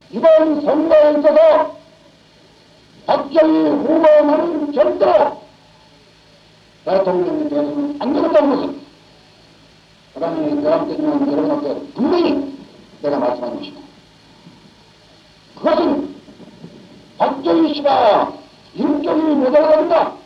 이번 선거에 있어서 박정희 후보는 절대로 대통령에 대해서는 안 되겠다는 것은 그다음에 내가 때지만 여러분한테 분명히 내가 말씀한 것이다. 그것은 박정희 씨가 인격이 모자라든가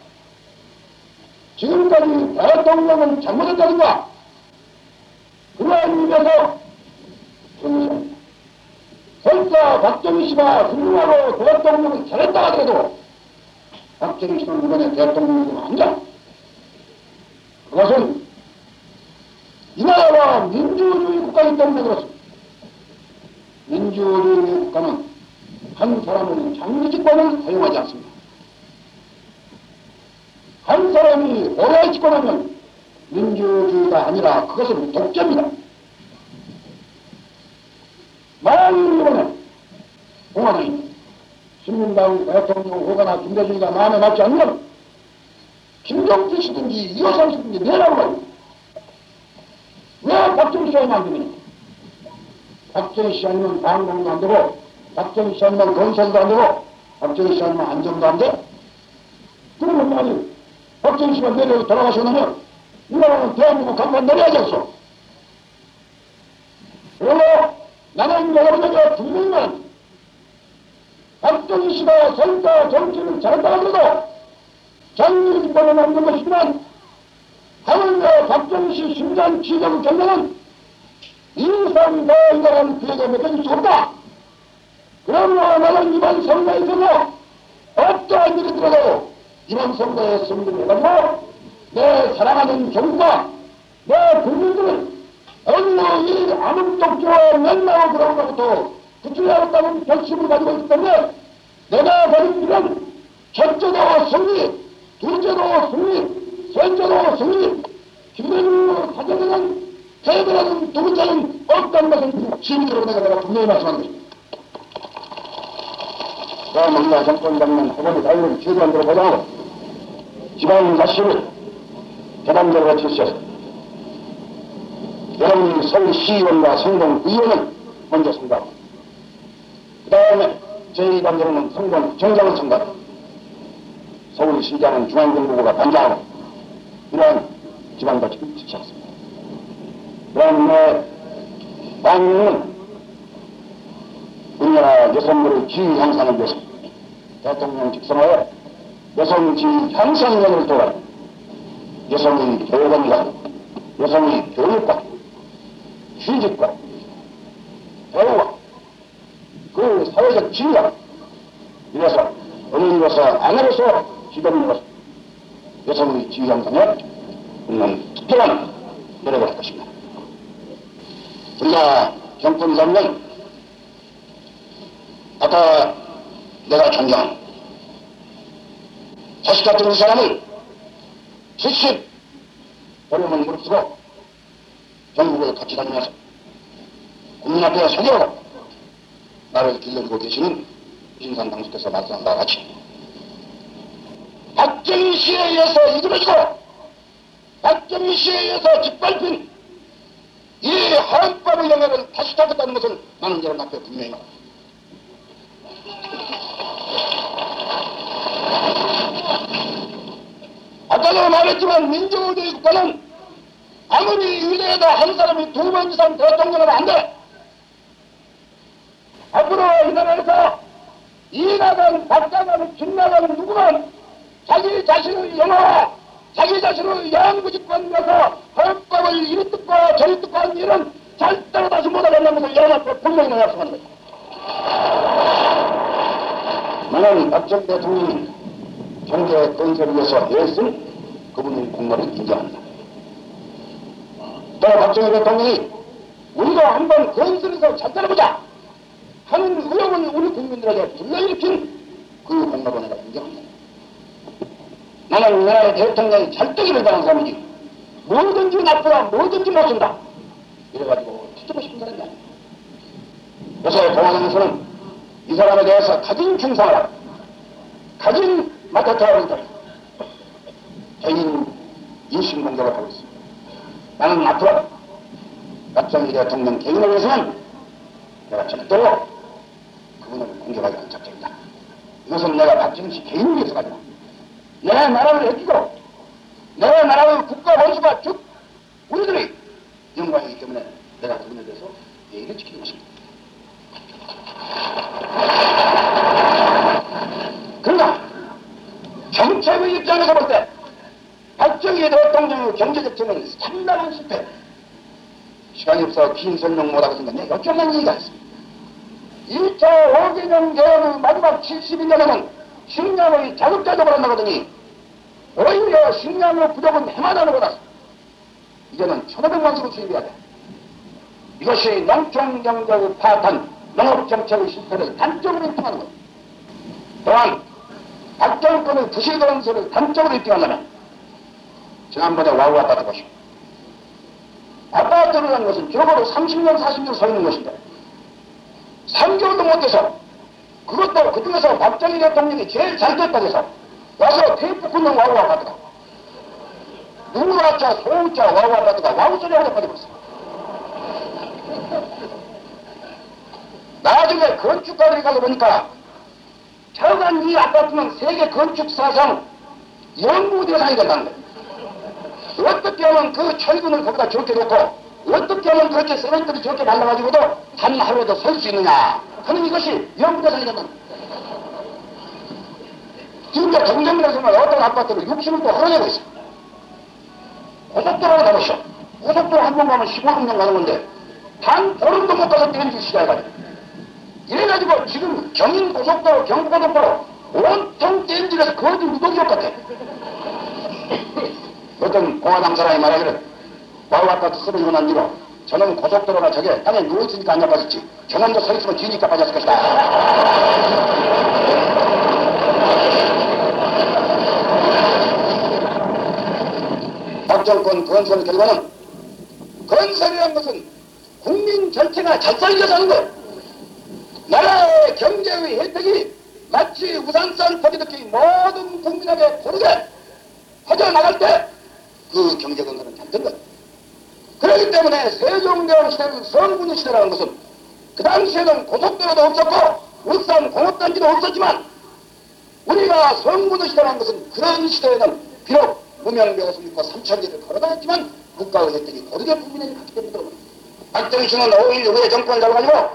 지금까지 대통령은 잘못했다든가 그러한 의미에서 그런 것이 아니다. 설사 박정희 씨가 훌륭하고 대통령을 잘했다 하더라도 박정희 씨는 이번에 대통령이 아니라 그것은 이 나라가 민주주의 국가이기 때문에 그렇습니다. 민주주의 국가는 한 사람의 장기집권을 허용하지 않습니다. 한 사람이 오래 집권하면 민주주의가 아니라 그것은 독재입니다. 만일 이번에 공화당이 신민당 대통령 후보나 김대중이가 마음에 맞지 않으면 김종필 씨든지 이호상 씨든지 내라고 말입니다. 왜 박정희 씨 아니면 안 됩니까? 박정희 씨 아니면 방공도 안 되고 박정희 씨 아니면 건설도 안 되고 박정희 씨 아니면 안정도 안 돼? 그러면 만일 박정희 씨가 내려 돌아가시면 이 나라는 대한민국 간판 내려야지 않소? 그러나 나는 여러분에게 분명히 말합니다. 박정희 씨가 설사 정치를 잘했다 하더라도 장기집권을 만든 것이지만 하물며 박정희 씨 심장 치정 경력은 인상대이라는 기회가 맡겨질 수 없다. 그러므로 나는 이번 선거에 있어서 어떠한 일이 들어도 이번 선거에 승리를 해가지고 내 사랑하는 경과 내 국민들을 어느 이 암흑독주와 맨나고 그런 것부터 구출해야겠다는 결심을 가지고 있기 때문에 내가 가진 길은 첫째도 승리, 둘째도 승리, 셋째도 승리, 김대중으로 사정되는 패배라는 두 번째는 없다는 것을 시민으로 내가 분명히 말씀하는 것입니다. 그럼 우리가 정권 잡는 후보의 자유를 최대한 들어보자고 지방 자치를 개방적으로 실시해서 여러분이 서울시의원과 성동의원을 먼저 선거하고 그 다음에 제2단계로는 성동정장을 선거하고 서울시장은 중앙정부가 반장하고 이러한 지방자치를 실시했습니다. 그다음에 방송은 우리나라 여성들의 지위 향상을 위해서 대통령 직선하에 여성 지위 향상위원회를 도와 여성의 교육원과 여성의 교육과 취직과 배우와 그 사회적 지위가 이래서 어머니로서 아내로서 지도인으로서 여성의 지위 향상에 우리는 특별한 노력을 할 것입니다. 우리가 정권 잡는 아까 내가 존경한 자식 같은 이 사람을 70 어려움을 무릅쓰고 전국을 같이 다니면서 국민 앞에 서려고 나를 길러주고 계시는 신산 당수께서 말씀한 바와 같이 박정희 씨에 의해서 이끌어지고 박정희 씨에 의해서 짓밟힌 이 헌법의 영역을 다시 잡겠다는 것을 나는 여러분 앞에 분명히 말합니다. 아까도 말했지만 민주주의 국가는 아무리 위대해도 한 사람이 2번 이상 대통령은 안 돼. 앞으로 이 나라에서 이나간, 박사관, 김나간 누구는 자기 자신을 영화화, 자기 자신을 영구집권해서 헌법을 이리 뜯고 저리 뜯고 하는 일은 절대로 다시 못하겠다는 것을 여러분 앞에 분명히 말씀하는 거죠. 나는 박정희 대통령이 경제 건설을 위해서 애쓴 그분의 공로를 인정합니다. 또 박정희 대통령이 우리가 한번 건설에서 잘 따라보자 하는 의욕을 우리 국민들에게 불러일으킨 그 공로를 내가 인정합니다. 나는 우리나라의 대통령이 잘되기를 바라는 사람이지 뭐든지 나쁘다 뭐든지 못쓴다 이래가지고 뒤집어 싶은 사람이 아닙니다. 요새 공화당에서는 이 사람에 대해서 가진 충성하라 가진 맡았다고 한다 개인 인신 공격을 하고 있습니다. 나는 앞으로 박정희 대통령 개인을 위해서는 내가 절대로 지켜가자는 작전이다. 이것은 내가 박정희 개인을 위해서가 아니라 내 나라를 해주고 내 나라의 국가 원수가 쭉 우리들의 영광이기 때문에 내가 그분에 대해서 예의를 지키는 것입니다. 그러나 정책의 입장에서 볼 때 박정희 대통령의 경제적 정책은 상당한 실패. 시간이 없어 긴 설명 못하고 있는데 여쭤만 얘기가 있습니다. 2차 5개년 계획의 마지막 72년에는 식량의 자급자족을 한다거더니 오히려 식량의 부족은 해마다 늘어났어. 이제는 1,500만 수를 수입해야 돼. 이것이 농촌경제의 파탄, 농업정책의 실패를 단적으로 입증하는 것. 또한 박정권의 부실건설을 단적으로 입증하려면 지난번에 와우 아파트 보시오. 아파트라는 것은 적어도 30년, 40년 서 있는 것인데 3개월도 못해서 그것도 그중에서 박정희 대통령이 제일 잘 됐다고 해서 와서 테이프 끊는 와우 아파트가 누구라차 소우자 와우 아파트가 와우 소리하고 빠져버렸어. 나중에 건축가들이 가서 보니까 저간 이 아파트는 세계 건축사상 연구 대상이 된다는 거예요. 어떻게 하면 그 철근을 거기다 저렇게 놓고 어떻게 하면 그렇게 세멘트를 저렇게 발라가지고도 단 하루에도 설 수 있느냐. 그럼 이것이 연구 대상이 된다는 거예요. 지금도 동정면에서는 어떤 아파트를 60을 또 허용하고 있어요. 고속도로를 가보시오. 고속도로 한 번 가면 15분 가는 건데 단 보름도 못 가서 땡길 시작해가지고 이래가지고 지금 경인고속도로, 경부고속도로 온통 땡길에서 거의 무더기역 같아. 어떤 공화당 사람이 말하기를 와우 아파트 쓰러지고 난 뒤로 저는 고속도로가 저게 땅에 누워있으니까 안 나빠졌지 저놈도 서있으면 뒤니까 빠졌을 것이다. 박정권 건설 결과는 건설이라는 것은 국민 전체가 잘 살려서 하는 거예요. 나라의 경제의 혜택이 마치 우산산 포기듣기 모든 국민에게 고르게 퍼져나갈 때 그 경제 건설은 잘 된 거예요. 그렇기 때문에 세종대왕 시대의 성군의 시대라는 것은 그 당시에는 고속도로도 없었고 울산 공업단지도 없었지만 우리가 성군의 시대라는 것은 그런 시대에는 비록 무명배에서 있고 삼천리를 걸어다녔지만 국가의 혜택이 고르게 국민에게 갔기 때문에 그런 거예요. 박정희 씨는 5.16 후에 정권을 잡아가지고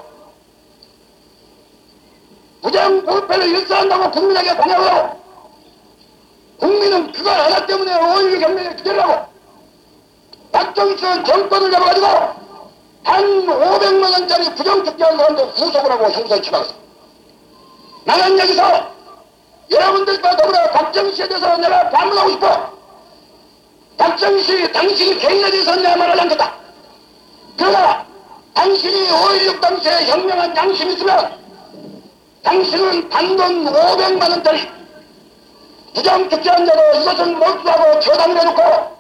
부정부패를 일사한다고 국민에게 공약을 국민은 그걸 하나 때문에 5.16 혁명에 기대라고 박정희 씨는 정권을 잡아가지고 한 500만 원짜리 부정축제한 사람도 구속을 하고 형사에 처박았어. 나는 여기서 여러분들과 더불어 박정희 씨에 대해서 내가 반문하고 싶어. 박정희 씨, 당신이 개인에 대해서 내 말을 남겼다. 그러나 당신이 5.16 당시에 혁명한 양심이 있으면 당신은 단돈 500만 원짜리 부정축제한 자로 이것을 몰수하고 처단을 해놓고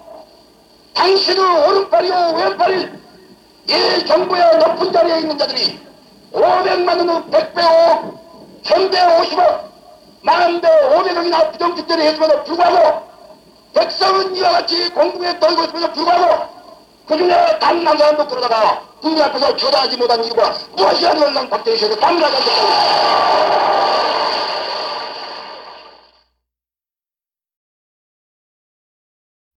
당신의 오른팔이요 왼팔이 이 정부의 높은 자리에 있는 자들이 500만 원의 100배 5억 1000배 50억 10,000배 500억이나 부정축제를 했음에도 불구하고 백성은 이와 같이 공부에 떨고 있음에도 불구하고 그 중에 단 한 사람도 그러다가 국민 앞에서 처단하지 못한 이유가 무엇이라는 건 박정희 씨에게 당연하지 않겠다.